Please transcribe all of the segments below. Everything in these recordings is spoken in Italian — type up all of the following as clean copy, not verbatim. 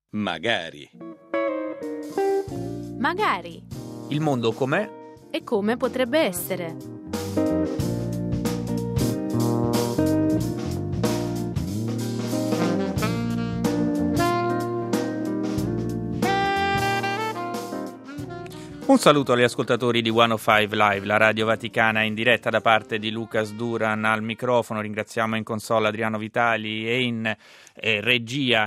Magari. Magari. Il mondo com'è? E come potrebbe essere? Un saluto agli ascoltatori di 105 Live, la radio vaticana in diretta da parte di Lucas Duran al microfono. Ringraziamo in console Adriano Vitali e in regia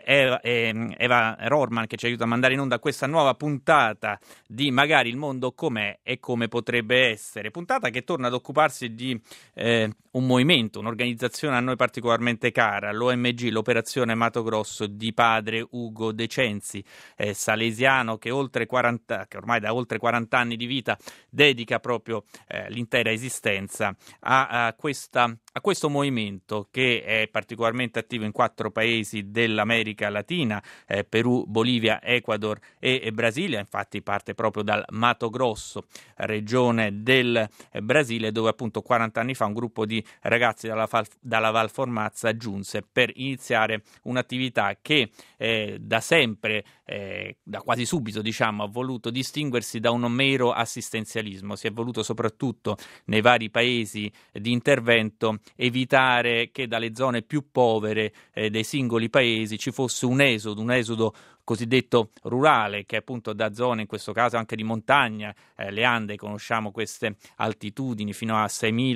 Eva Rorman che ci aiuta a mandare in onda questa nuova puntata di Magari il mondo com'è e come potrebbe essere. Puntata che torna ad occuparsi di un movimento, un'organizzazione a noi particolarmente cara, l'OMG, l'Operazione Mato Grosso di padre Ugo De Censi, salesiano che ormai da oltre 40 anni di vita dedica proprio l'intera esistenza a questo movimento che è particolarmente attivo in 4 paesi dell'America Latina, Perù, Bolivia, Ecuador e Brasile. Infatti parte proprio dal Mato Grosso, regione del Brasile, dove appunto 40 anni fa un gruppo di ragazzi dalla Val Formazza giunse per iniziare un'attività che da sempre, da quasi subito diciamo, ha voluto distinguersi da un mero assistenzialismo. Si è voluto soprattutto nei vari paesi di intervento evitare che dalle zone più povere dei singoli paesi ci fosse un esodo cosiddetto rurale, che appunto da zone, in questo caso anche di montagna, le Ande, conosciamo queste altitudini fino a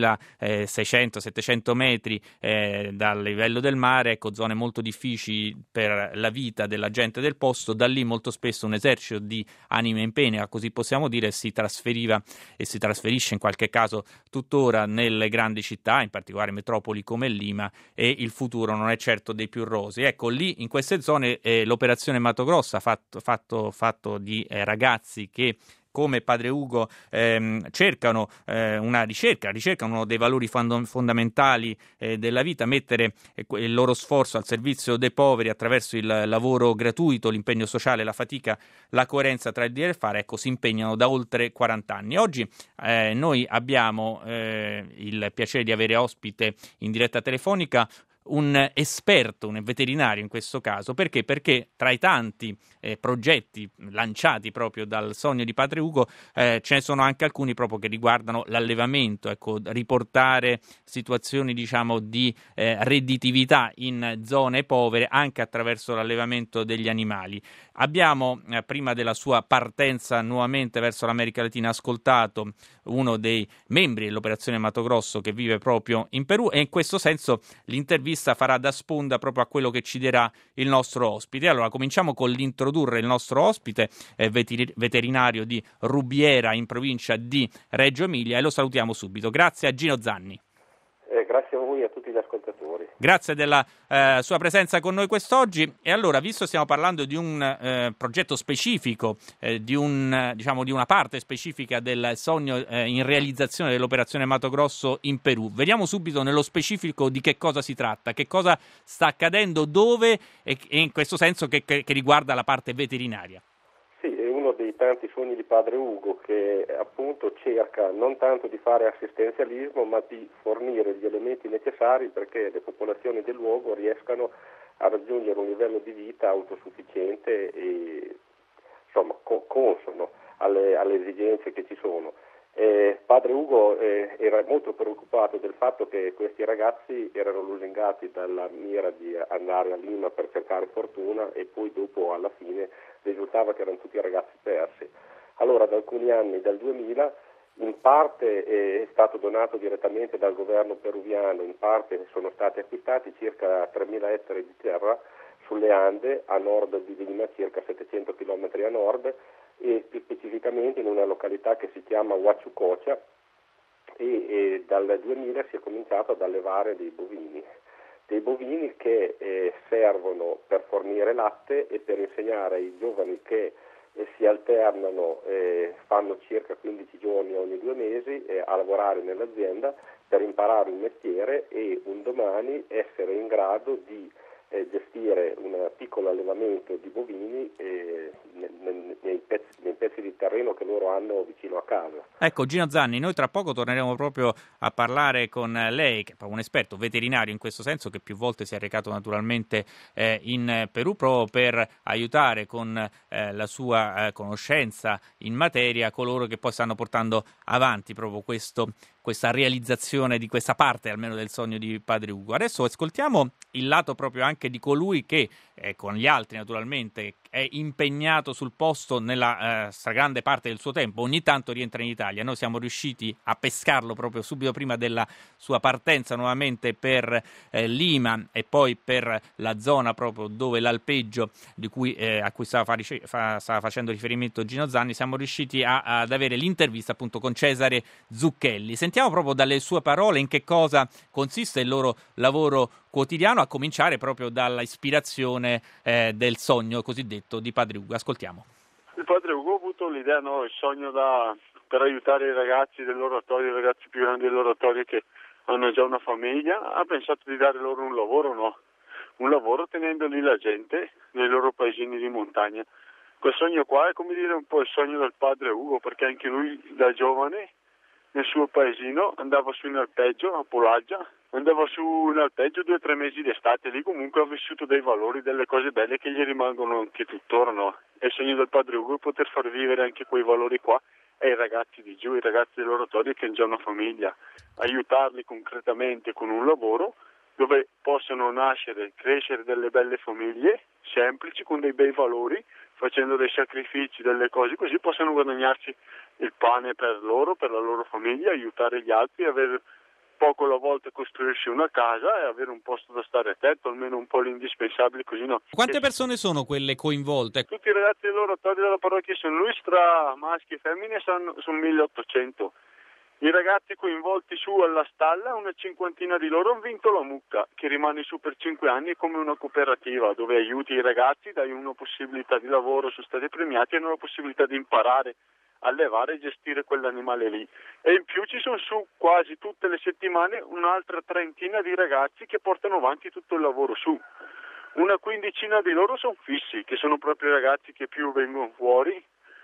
6.600-700 metri dal livello del mare, ecco, zone molto difficili per la vita della gente del posto. Da lì molto spesso un esercito di anime in pena, così possiamo dire, si trasferiva e si trasferisce in qualche caso tuttora nelle grandi città, in particolare metropoli come Lima, e il futuro non è certo dei più rosei. Ecco, lì in queste zone l'operazione Mato Grosso fatto di ragazzi che, come padre Ugo, cercano ricercano dei valori fondamentali della vita, mettere il loro sforzo al servizio dei poveri attraverso il lavoro gratuito, l'impegno sociale, la fatica, la coerenza tra il dire e il fare. Ecco, si impegnano da oltre 40 anni. Oggi noi abbiamo il piacere di avere ospite in diretta telefonica un esperto, un veterinario in questo caso. Perché? Perché tra i tanti progetti lanciati proprio dal sogno di padre Ugo ce ne sono anche alcuni proprio che riguardano l'allevamento, ecco, riportare situazioni diciamo di redditività in zone povere anche attraverso l'allevamento degli animali. Abbiamo prima della sua partenza nuovamente verso l'America Latina ascoltato uno dei membri dell'Operazione Mato Grosso che vive proprio in Perù, e in questo senso l'intervista farà da sponda proprio a quello che ci dirà il nostro ospite. Allora cominciamo con l'introdurre il nostro ospite, veterinario di Rubiera in provincia di Reggio Emilia, e lo salutiamo subito. Grazie a Gino Zanni. Grazie a voi e a tutti gli ascoltatori. Grazie della sua presenza con noi quest'oggi. E allora, visto stiamo parlando di un progetto specifico, di una parte specifica del sogno in realizzazione dell'Operazione Mato Grosso in Perù, vediamo subito nello specifico di che cosa si tratta, che cosa sta accadendo, dove e in questo senso che riguarda la parte veterinaria. Sì, è uno dei tanti sogni di padre Ugo che appunto cerca non tanto di fare assistenzialismo ma di fornire gli elementi necessari perché le popolazioni del luogo riescano a raggiungere un livello di vita autosufficiente e insomma consono alle esigenze che ci sono. Padre Ugo era molto preoccupato del fatto che questi ragazzi erano lusingati dalla mira di andare a Lima per cercare fortuna e poi dopo alla fine risultava che erano tutti ragazzi persi. Allora da alcuni anni, dal 2000, in parte è stato donato direttamente dal governo peruviano, in parte sono stati acquistati circa 3.000 ettari di terra sulle Ande a nord di Lima, circa 700 km a nord, e più specificamente in una località che si chiama Huachucocha, e dal 2000 si è cominciato ad allevare dei bovini che servono per fornire latte e per insegnare ai giovani che si alternano, fanno circa 15 giorni ogni 2 mesi a lavorare nell'azienda per imparare un mestiere e un domani essere in grado di gestire un piccolo allevamento di bovini nei pezzi di terreno che loro hanno vicino a casa. Ecco, Gino Zanni, noi tra poco torneremo proprio a parlare con lei, che è un esperto veterinario in questo senso, che più volte si è recato naturalmente in Perù proprio per aiutare con la sua conoscenza in materia coloro che poi stanno portando avanti proprio questa realizzazione di questa parte almeno del sogno di Padre Ugo. Adesso ascoltiamo il lato proprio anche di colui che con gli altri naturalmente è impegnato sul posto nella stragrande parte del suo tempo, ogni tanto rientra in Italia. Noi siamo riusciti a pescarlo proprio subito prima della sua partenza nuovamente per Lima e poi per la zona proprio dove l'alpeggio a cui stava facendo riferimento Gino Zanni. Siamo riusciti ad avere l'intervista appunto con Cesare Zucchelli. Sentiamo proprio dalle sue parole in che cosa consiste il loro lavoro quotidiano, a cominciare proprio dalla ispirazione del sogno cosiddetto di Padre Ugo. Ascoltiamo. Il Padre Ugo ha avuto l'idea, il sogno per aiutare i ragazzi dell'oratorio, i ragazzi più grandi dell'oratorio che hanno già una famiglia, ha pensato di dare loro un lavoro, un lavoro tenendo lì la gente nei loro paesini di montagna. Quel sogno qua è come dire un po' il sogno del Padre Ugo, perché anche lui da giovane nel suo paesino andava su in alpeggio a Polaggia, andava su in alpeggio 2 o 3 mesi d'estate, lì comunque ha vissuto dei valori, delle cose belle che gli rimangono anche tuttora, E il sogno del Padre Ugo è poter far vivere anche quei valori qua ai ragazzi di giù, ai ragazzi dell'oratorio che hanno già una famiglia, aiutarli concretamente con un lavoro dove possano nascere, crescere delle belle famiglie semplici con dei bei valori, facendo dei sacrifici, delle cose così possano guadagnarsi il pane per loro, per la loro famiglia, aiutare gli altri, avere poco alla volta costruirsi una casa e avere un posto da stare a tetto, almeno un po' l'indispensabile, così Quante persone sono quelle coinvolte? Tutti i ragazzi dell'oratorio della parrocchia San Luis, tra maschi e femmine, sono 1800. I ragazzi coinvolti su alla stalla, una cinquantina di loro hanno vinto la mucca, che rimane su per 5 anni come una cooperativa, dove aiuti i ragazzi, dai una possibilità di lavoro, sono stati premiati e hanno la possibilità di imparare allevare e gestire quell'animale lì. E in più ci sono su quasi tutte le settimane un'altra 30 di ragazzi che portano avanti tutto il lavoro su. Una 15 di loro sono fissi, che sono proprio i ragazzi che più vengono fuori,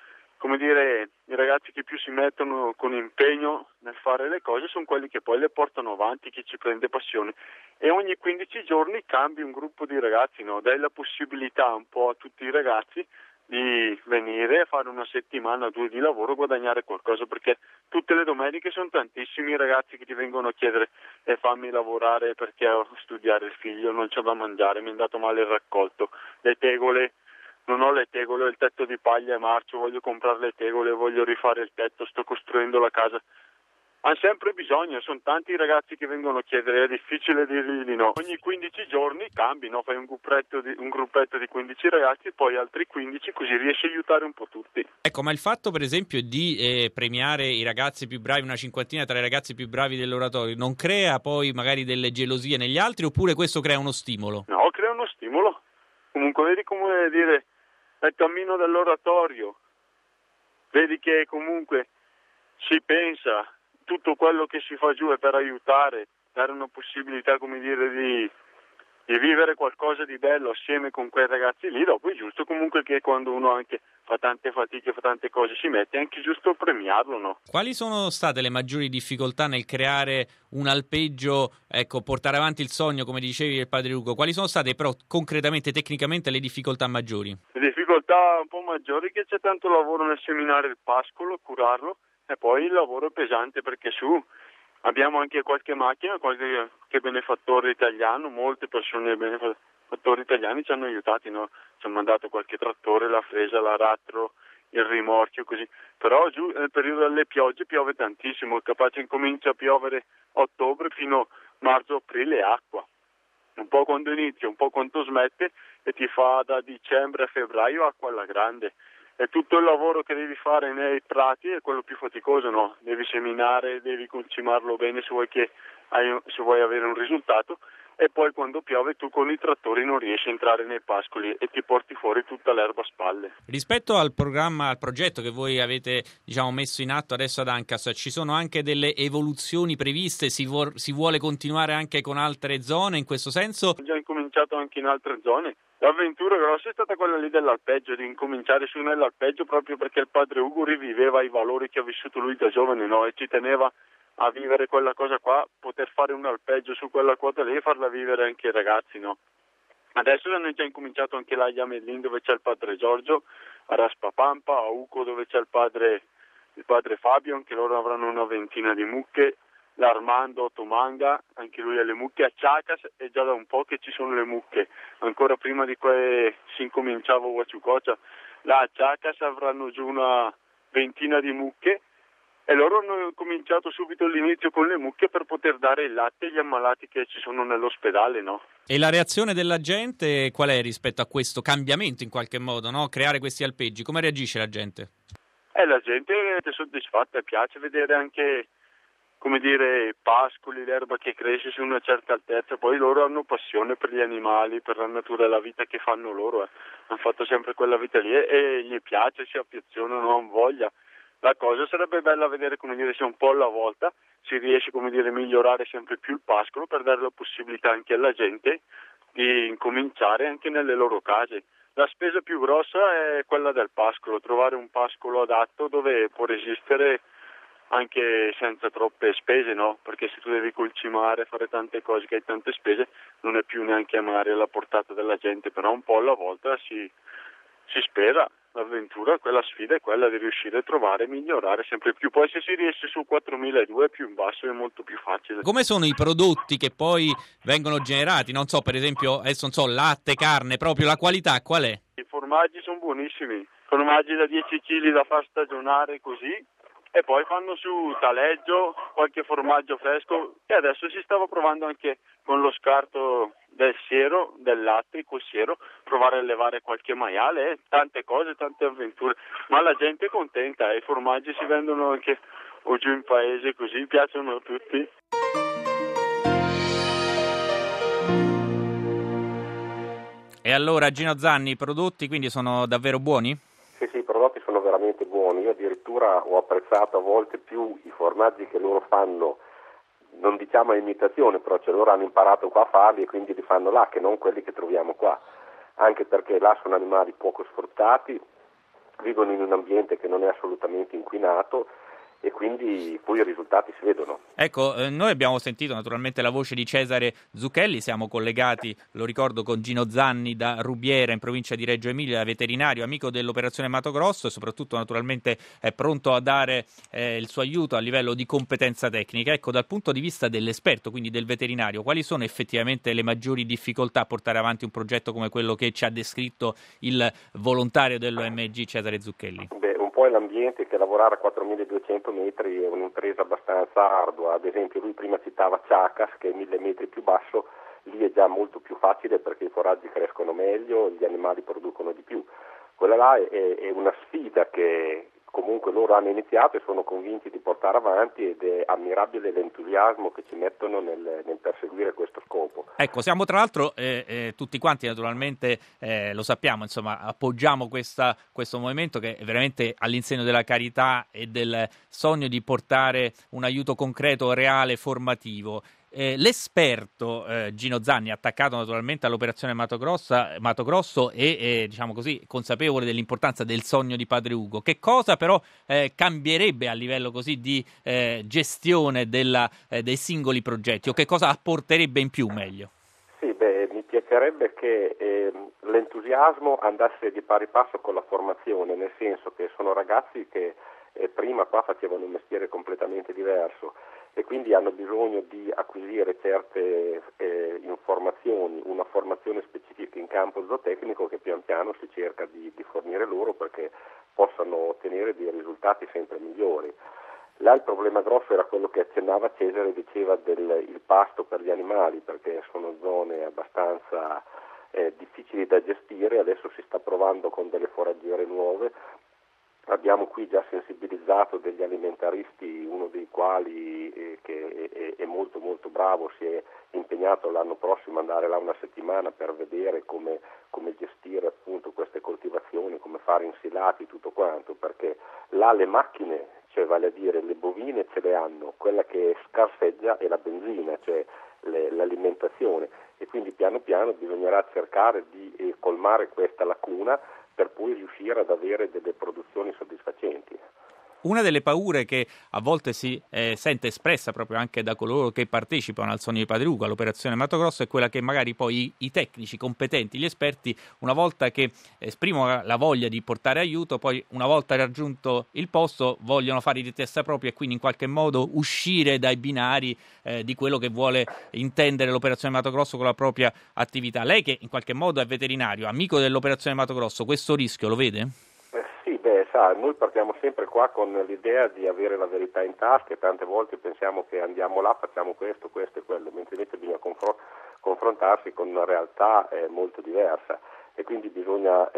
i ragazzi che più si mettono con impegno nel fare le cose sono quelli che poi le portano avanti, chi ci prende passione. E ogni 15 giorni cambi un gruppo di ragazzi, dai la possibilità un po' a tutti i ragazzi di venire a fare una settimana o 2 di lavoro, guadagnare qualcosa, perché tutte le domeniche sono tantissimi i ragazzi che ti vengono a chiedere fammi lavorare perché ho studiare il figlio, non c'è da mangiare, mi è andato male il raccolto, le tegole, non ho le tegole, ho il tetto di paglia e marcio, voglio comprare le tegole, voglio rifare il tetto, sto costruendo la casa. Hanno sempre bisogno, sono tanti i ragazzi che vengono a chiedere, è difficile dirgli di no. Ogni 15 giorni cambi, fai un gruppetto di 15 ragazzi e poi altri 15, così riesci a aiutare un po' tutti. Ecco, ma il fatto per esempio di premiare i ragazzi più bravi, una cinquantina tra i ragazzi più bravi dell'oratorio, non crea poi magari delle gelosie negli altri, oppure questo crea uno stimolo? No, crea uno stimolo. Comunque vedi come dire, nel cammino dell'oratorio, vedi che comunque si pensa, tutto quello che si fa giù è per aiutare, dare una possibilità, di vivere qualcosa di bello assieme con quei ragazzi lì. Dopo è giusto comunque che quando uno anche fa tante fatiche, fa tante cose, si mette, è anche giusto premiarlo, Quali sono state le maggiori difficoltà nel creare un alpeggio, portare avanti il sogno, come dicevi, del Padre Ugo? Quali sono state però concretamente, tecnicamente, le difficoltà maggiori? Le difficoltà un po' maggiori che c'è tanto lavoro nel seminare il pascolo, curarlo, e poi il lavoro è pesante perché su abbiamo anche qualche macchina, qualche benefattore italiano, molte persone benefattori italiani ci hanno aiutati, ci hanno mandato qualche trattore, la fresa, l'aratro, il rimorchio, così. Però giù nel periodo delle piogge piove tantissimo, capace incomincia a piovere a ottobre fino a marzo-aprile acqua. Un po' quando inizia, un po' quando smette e ti fa da dicembre a febbraio acqua alla grande. E tutto il lavoro che devi fare nei prati è quello più faticoso, Devi seminare, devi concimarlo bene se vuoi avere un risultato, e poi quando piove tu con i trattori non riesci a entrare nei pascoli e ti porti fuori tutta l'erba a spalle. Rispetto al programma, al progetto che voi avete messo in atto adesso ad Ancas, ci sono anche delle evoluzioni previste? Si vuole continuare anche con altre zone in questo senso? Ho già incominciato anche in altre zone. L'avventura grossa è stata quella lì dell'alpeggio, di incominciare su nell'alpeggio, proprio perché il padre Ugo riviveva i valori che ha vissuto lui da giovane, no? E ci teneva a vivere quella cosa qua, poter fare un alpeggio su quella quota lì e farla vivere anche ai ragazzi, no? Adesso hanno già incominciato anche là a Iamellin, dove c'è il padre Giorgio, a Raspapampa, a Uco, dove c'è il padre Fabio, anche loro avranno una ventina di mucche, l'Armando a Tomanga, anche lui ha le mucche, a Ciacas è già da un po' che ci sono le mucche, ancora prima di che si incominciava Huachucocha, là a Ciacas avranno giù una ventina di mucche e loro hanno cominciato subito all'inizio con le mucche per poter dare il latte agli ammalati che ci sono nell'ospedale, no? E la reazione della gente qual è rispetto a questo cambiamento in qualche modo, no? Creare questi alpeggi, come reagisce la gente? La gente è soddisfatta, piace vedere anche, come dire, i pascoli, l'erba che cresce su una certa altezza, poi loro hanno passione per gli animali, per la natura e la vita che fanno loro, hanno fatto sempre quella vita lì e gli piace, si affezionano, hanno voglia. La cosa sarebbe bella vedere, come dire, se un po' alla volta si riesce, come dire, a migliorare sempre più il pascolo per dare la possibilità anche alla gente di incominciare anche nelle loro case. La spesa più grossa è quella del pascolo, trovare un pascolo adatto dove può resistere anche senza troppe spese, no? Perché se tu devi colcimare, fare tante cose che hai tante spese, non è più neanche a mare alla portata della gente, però un po' alla volta si spera. L'avventura, quella sfida è quella di riuscire a trovare e migliorare sempre più. Poi se si riesce su 4.200 più in basso è molto più facile. Come sono i prodotti che poi vengono generati? Non so, per esempio, adesso non so, latte, carne, proprio la qualità qual è? I formaggi sono buonissimi, formaggi da 10 kg da far stagionare così, e poi fanno su taleggio, qualche formaggio fresco, e adesso si stava provando anche con lo scarto del siero, del latte, col siero, provare a levare qualche maiale, tante cose, tante avventure, ma la gente è contenta, i formaggi si vendono anche o giù in paese così, piacciono a tutti. E allora Gino Zanni, i prodotti quindi sono davvero buoni? Sì, i prodotti sono veramente buoni, io addirittura ho apprezzato a volte più i formaggi che loro fanno, non diciamo a imitazione, però loro hanno imparato qua a farli e quindi li fanno là, che non quelli che troviamo qua, anche perché là sono animali poco sfruttati, vivono in un ambiente che non è assolutamente inquinato e quindi poi i risultati si vedono. Ecco, noi abbiamo sentito naturalmente la voce di Cesare Zucchelli, siamo collegati, lo ricordo, con Gino Zanni da Rubiera in provincia di Reggio Emilia, veterinario, amico dell'operazione Mato Grosso e soprattutto naturalmente è pronto a dare il suo aiuto a livello di competenza tecnica. Ecco, dal punto di vista dell'esperto, quindi del veterinario, quali sono effettivamente le maggiori difficoltà a portare avanti un progetto come quello che ci ha descritto il volontario dell'OMG Cesare Zucchelli? Un po' è l'ambiente, che lavorare a 4.200 metri è un'impresa abbastanza ardua. Ad esempio lui prima citava Ciacas, che è 1.000 metri più basso, lì è già molto più facile perché i foraggi crescono meglio, gli animali producono di più. Quella là è una sfida che comunque loro hanno iniziato e sono convinti di portare avanti, ed è ammirabile l'entusiasmo che ci mettono nel perseguire questo scopo. Ecco, siamo tra l'altro tutti quanti naturalmente lo sappiamo, insomma, appoggiamo questo movimento che è veramente all'insegno della carità e del sogno di portare un aiuto concreto, reale, formativo. L'esperto Gino Zanni, attaccato naturalmente all'operazione Mato Grosso e diciamo così consapevole dell'importanza del sogno di padre Ugo, che cosa però cambierebbe a livello così di gestione dei singoli progetti, o che cosa apporterebbe in più meglio? Sì, mi piacerebbe che l'entusiasmo andasse di pari passo con la formazione, nel senso che sono ragazzi che prima qua facevano un mestiere completamente diverso e quindi hanno bisogno di acquisire certe informazioni, una formazione specifica in campo zootecnico che pian piano si cerca di fornire loro perché possano ottenere dei risultati sempre migliori. Là il problema grosso era quello che accennava Cesare, diceva il pasto per gli animali, perché sono zone abbastanza difficili da gestire. Adesso si sta provando con delle foraggiere nuove. Abbiamo qui già sensibilizzato degli alimentaristi, uno dei quali che è molto molto bravo, si è impegnato l'anno prossimo ad andare là una settimana per vedere come gestire appunto queste coltivazioni, come fare insilati, tutto quanto, perché là le macchine, cioè vale a dire le bovine ce le hanno, quella che scarseggia è la benzina, cioè l'alimentazione, e quindi piano piano bisognerà cercare di colmare questa lacuna per poi riuscire ad avere delle produzioni soddisfacenti. Una delle paure che a volte si sente espressa proprio anche da coloro che partecipano al Sogno di Padre Ugo, all'operazione Mato Grosso, è quella che magari poi i tecnici competenti, gli esperti, una volta che esprimono la voglia di portare aiuto, poi una volta raggiunto il posto vogliono fare di testa propria e quindi in qualche modo uscire dai binari di quello che vuole intendere l'operazione Mato Grosso con la propria attività. Lei, che in qualche modo è veterinario, amico dell'operazione Mato Grosso, questo rischio lo vede? Noi partiamo sempre qua con l'idea di avere la verità in tasca e tante volte pensiamo che andiamo là, facciamo questo e quello, mentre invece bisogna confrontarsi con una realtà molto diversa, e quindi bisogna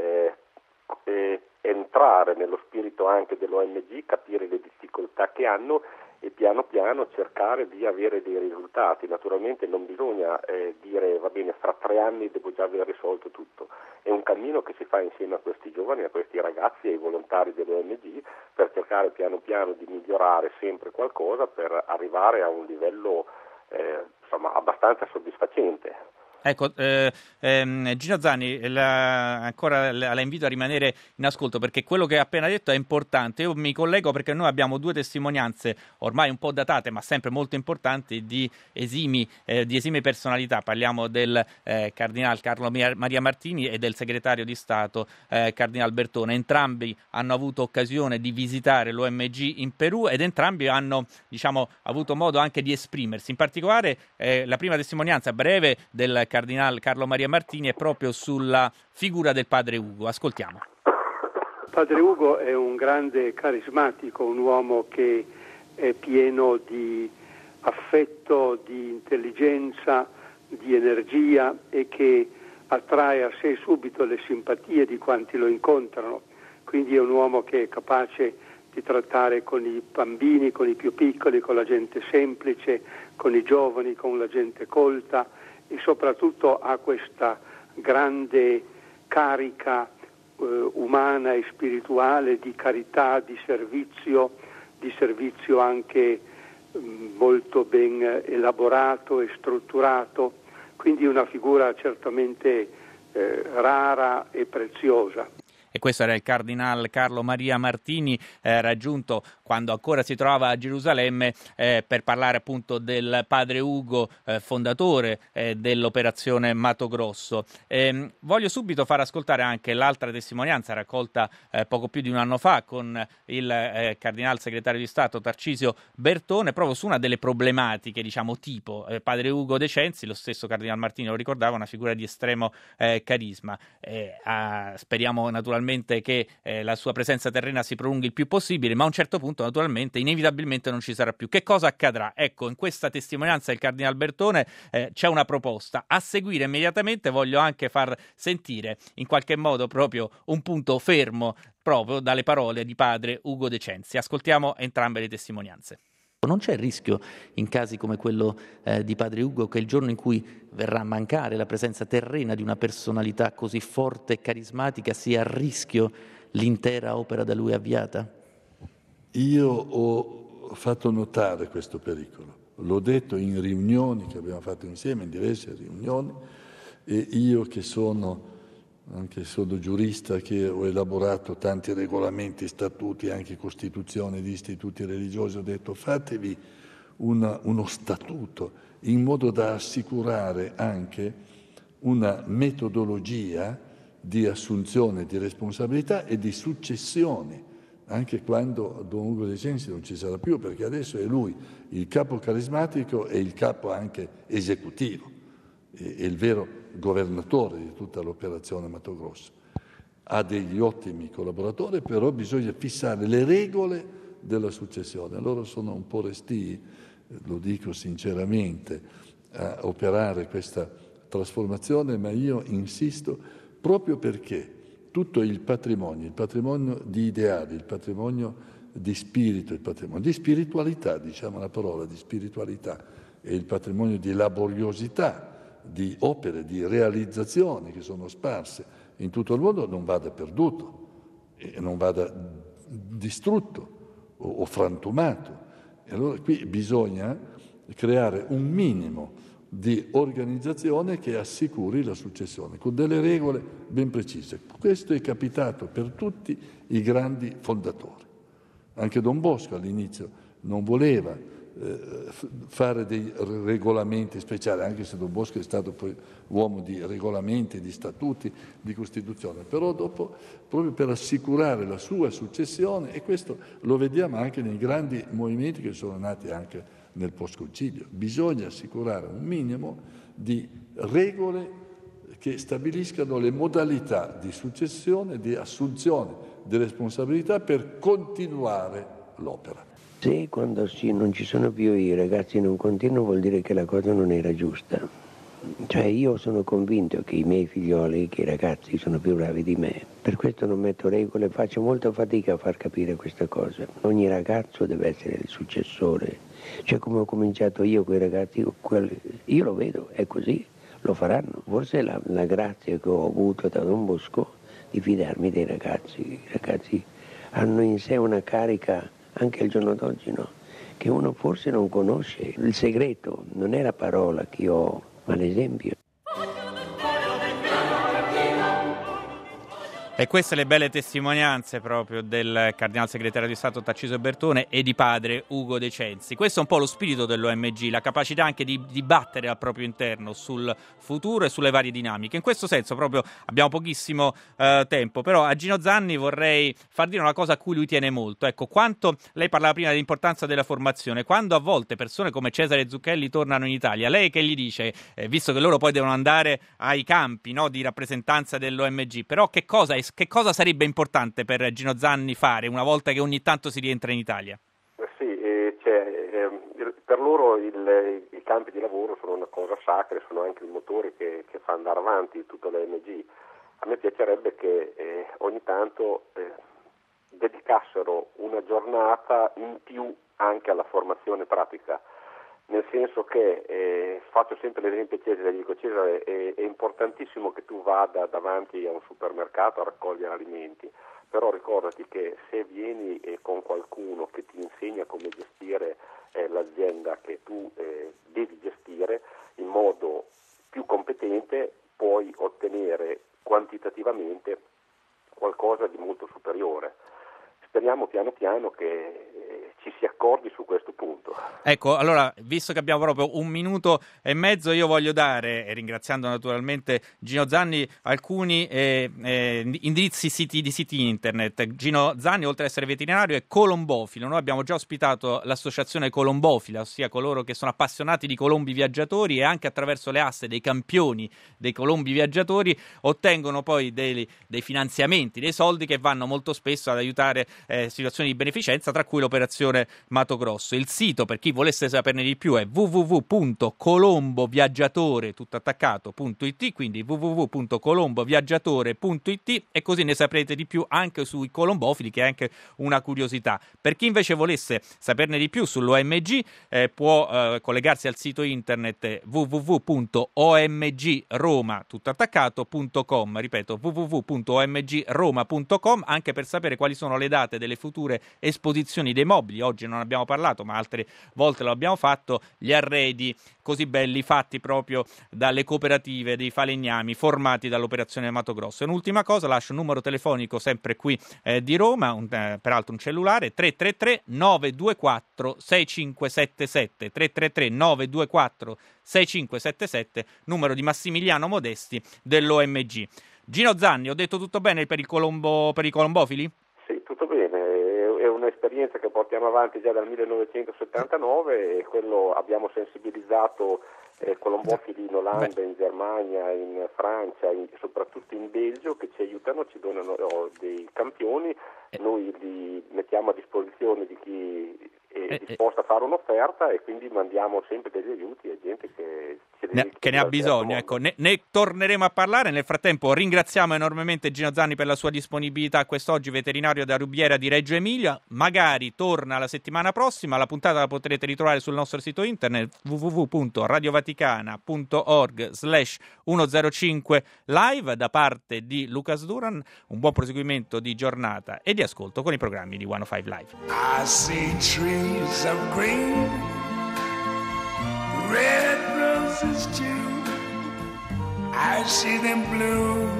entrare nello spirito anche dell'ONG, capire le difficoltà che hanno e piano piano cercare di avere dei risultati. Naturalmente non bisogna dire va bene, fra 3 anni devo già aver risolto tutto. È un cammino che si fa insieme a questi giovani, a questi ragazzi e ai volontari delle ONG, per cercare piano piano di migliorare sempre qualcosa per arrivare a un livello abbastanza soddisfacente. Ecco, Gino Zanni, ancora la invito a rimanere in ascolto, perché quello che ha appena detto è importante. Io mi collego perché noi abbiamo 2 testimonianze ormai un po' datate, ma sempre molto importanti, di esime personalità. Parliamo del Cardinal Carlo Maria Martini e del segretario di Stato Cardinal Bertone. Entrambi hanno avuto occasione di visitare l'OMG in Perù ed entrambi hanno, avuto modo anche di esprimersi. In particolare la prima testimonianza breve del Cardinal Carlo Maria Martini è proprio sulla figura del padre Ugo. Ascoltiamo. Padre Ugo è un grande carismatico, un uomo che è pieno di affetto, di intelligenza, di energia e che attrae a sé subito le simpatie di quanti lo incontrano. Quindi è un uomo che è capace di trattare con i bambini, con i più piccoli, con la gente semplice, con i giovani, con la gente colta, e soprattutto ha questa grande carica umana e spirituale di carità, di servizio anche molto ben elaborato e strutturato, quindi una figura certamente rara e preziosa. E questo era il Cardinal Carlo Maria Martini, raggiunto quando ancora si trovava a Gerusalemme per parlare appunto del padre Ugo, fondatore dell'operazione Mato Grosso. Voglio subito far ascoltare anche l'altra testimonianza raccolta poco più di un anno fa con il Cardinal Segretario di Stato Tarcisio Bertone, proprio su una delle problematiche, tipo padre Ugo De Censi. Lo stesso Cardinal Martini lo ricordava, una figura di estremo carisma. Speriamo naturalmente che la sua presenza terrena si prolunghi il più possibile, ma a un certo punto naturalmente inevitabilmente non ci sarà più. Che cosa accadrà? Ecco, in questa testimonianza del Cardinal Bertone c'è una proposta. A seguire immediatamente voglio anche far sentire in qualche modo proprio un punto fermo proprio dalle parole di padre Ugo De Censi. Ascoltiamo entrambe le testimonianze. Non c'è il rischio, in casi come quello di padre Ugo, che il giorno in cui verrà a mancare la presenza terrena di una personalità così forte e carismatica sia a rischio l'intera opera da lui avviata? Io ho fatto notare questo pericolo, l'ho detto in riunioni che abbiamo fatto insieme, in diverse riunioni, e io che sono giurista, che ho elaborato tanti regolamenti, statuti, anche costituzione di istituti religiosi, ho detto fatevi uno statuto in modo da assicurare anche una metodologia di assunzione di responsabilità e di successione, anche quando Don Ugo De Censi non ci sarà più, perché adesso è lui il capo carismatico e il capo anche esecutivo, è il vero governatore di tutta l'operazione Mato Grosso. Ha degli ottimi collaboratori, però bisogna fissare le regole della successione. Loro sono un po' restii, lo dico sinceramente, a operare questa trasformazione, ma io insisto proprio perché tutto il patrimonio di ideali, il patrimonio di spirito, il patrimonio di spiritualità, diciamo la parola di spiritualità, e il patrimonio di laboriosità, di opere, di realizzazioni che sono sparse in tutto il mondo non vada perduto e non vada distrutto o frantumato. E allora qui bisogna creare un minimo di organizzazione che assicuri la successione, con delle regole ben precise. Questo è capitato per tutti i grandi fondatori. Anche Don Bosco all'inizio non voleva fare dei regolamenti speciali, anche se Don Bosco è stato poi uomo di regolamenti, di statuti, di Costituzione, però dopo, proprio per assicurare la sua successione, e questo lo vediamo anche nei grandi movimenti che sono nati anche nel post-concilio, bisogna assicurare un minimo di regole che stabiliscano le modalità di successione, di assunzione di responsabilità per continuare l'opera. Se quando non ci sono più i ragazzi non continuano, vuol dire che la cosa non era giusta. Cioè io sono convinto che i miei figlioli, che i ragazzi sono più bravi di me, per questo non metto regole, faccio molta fatica a far capire questa cosa. Ogni ragazzo deve essere il successore, cioè come ho cominciato io con i ragazzi, io lo vedo, è così, lo faranno. Forse la grazia che ho avuto da Don Bosco di fidarmi dei ragazzi. I ragazzi hanno in sé una carica, anche al giorno d'oggi, no? Che uno forse non conosce. Il segreto non è la parola che io ho, ma l'esempio. E queste le belle testimonianze proprio del cardinal segretario di Stato Tarcisio Bertone e di padre Ugo De Censi. Questo è un po' lo spirito dell'OMG, la capacità anche di dibattere al proprio interno sul futuro e sulle varie dinamiche. In questo senso proprio abbiamo pochissimo tempo, però a Gino Zanni vorrei far dire una cosa a cui lui tiene molto. Ecco, quanto lei parlava prima dell'importanza della formazione, quando a volte persone come Cesare Zucchelli tornano in Italia, lei che gli dice, visto che loro poi devono andare ai campi, no, di rappresentanza dell'OMG, però che cosa sarebbe importante per Gino Zanni fare una volta che ogni tanto si rientra in Italia? Sì, per loro i campi di lavoro sono una cosa sacra, sono anche il motore che fa andare avanti tutto l'OMG. A me piacerebbe che ogni tanto dedicassero una giornata in più anche alla formazione pratica, nel senso che faccio sempre l'esempio Cesare, dico Cesare, è importantissimo che tu vada davanti a un supermercato a raccogliere alimenti, però ricordati che se vieni con qualcuno che ti insegna come gestire l'azienda che tu devi gestire in modo più competente, puoi ottenere quantitativamente qualcosa di molto superiore. Speriamo piano piano che ci si accordi su questo punto. Ecco, allora, visto che abbiamo proprio 1 minuto e mezzo, io voglio dare, ringraziando naturalmente Gino Zanni, alcuni indirizzi di siti internet. Gino Zanni, oltre ad essere veterinario, è colombofilo. Noi abbiamo già ospitato l'associazione Colombofila, ossia coloro che sono appassionati di colombi viaggiatori, e anche attraverso le aste dei campioni dei colombi viaggiatori ottengono poi dei finanziamenti, dei soldi che vanno molto spesso ad aiutare situazioni di beneficenza, tra cui l'operazione Mato Grosso. Il sito, per chi volesse saperne di più, è www.colomboviaggiatore.it, quindi www.colomboviaggiatore.it, e così ne saprete di più anche sui colombofili, che è anche una curiosità. Per chi invece volesse saperne di più sull'OMG, può collegarsi al sito internet www.omgroma.com, ripeto, www.omgroma.com, anche per sapere quali sono le date delle future esposizioni dei mobili. Oggi non abbiamo parlato, ma altre volte lo abbiamo fatto, gli arredi così belli fatti proprio dalle cooperative dei falegnami formati dall'operazione Mato Grosso. E un'ultima cosa, lascio un numero telefonico sempre qui di Roma, peraltro un cellulare, 333 924 6577, 333 924 6577, numero di Massimiliano Modesti dell'OMG. Gino Zanni, ho detto tutto bene per i colombofili? Sì, tutto bene, è un'esperienza che portiamo avanti già dal 1979 e quello abbiamo sensibilizzato colombofili in Olanda, in Germania, in Francia, soprattutto in Belgio, che ci aiutano, ci donano dei campioni, noi li mettiamo a disposizione di chi è disposto a fare un'offerta, e quindi mandiamo sempre degli aiuti a gente che ne ha bisogno. Ecco, ne torneremo a parlare. Nel frattempo ringraziamo enormemente Gino Zanni per la sua disponibilità quest'oggi, veterinario da Rubiera di Reggio Emilia. Magari torna la settimana prossima. La puntata la potrete ritrovare sul nostro sito internet www.radiovaticana.org/105 live. Da parte di Lucas Duran, un buon proseguimento di giornata e di ascolto con i programmi di 105 Live. I see trees of green, red roses roses too, I see them bloom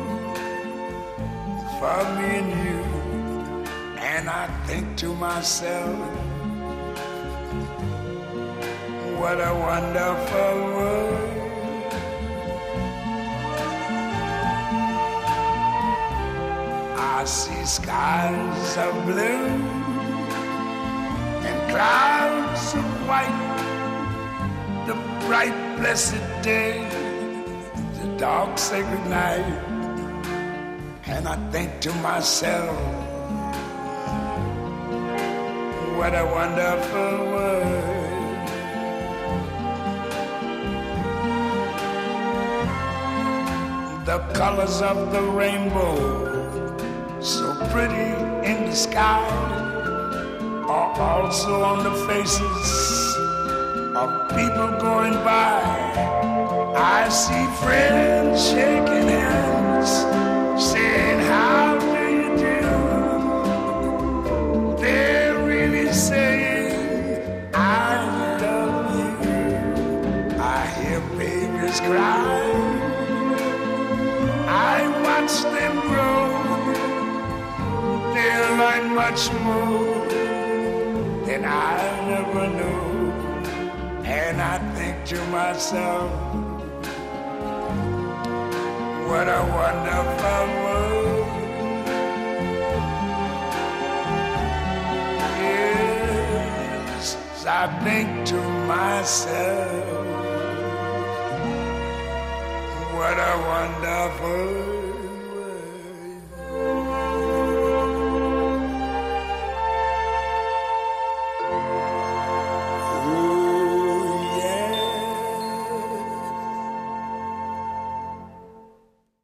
for me and you. And I think to myself, what a wonderful world. I see skies of blue and clouds of white, the bright blessed day, the dark sacred night. And I think to myself, what a wonderful world. The colors of the rainbow, so pretty in the sky, are also on the faces of people going by. I see friends shaking hands, saying, how do you do? They're really saying, I love you. I hear babies cry, I watch them grow. They'll learn much more than I never knew. And I think to myself, what a wonderful world. Yes, I think to myself, what a wonderful world.